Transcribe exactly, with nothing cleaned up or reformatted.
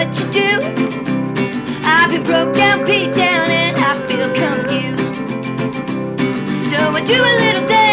what you do. I've been broke down, beat down, and I feel confused. So I do a little dance.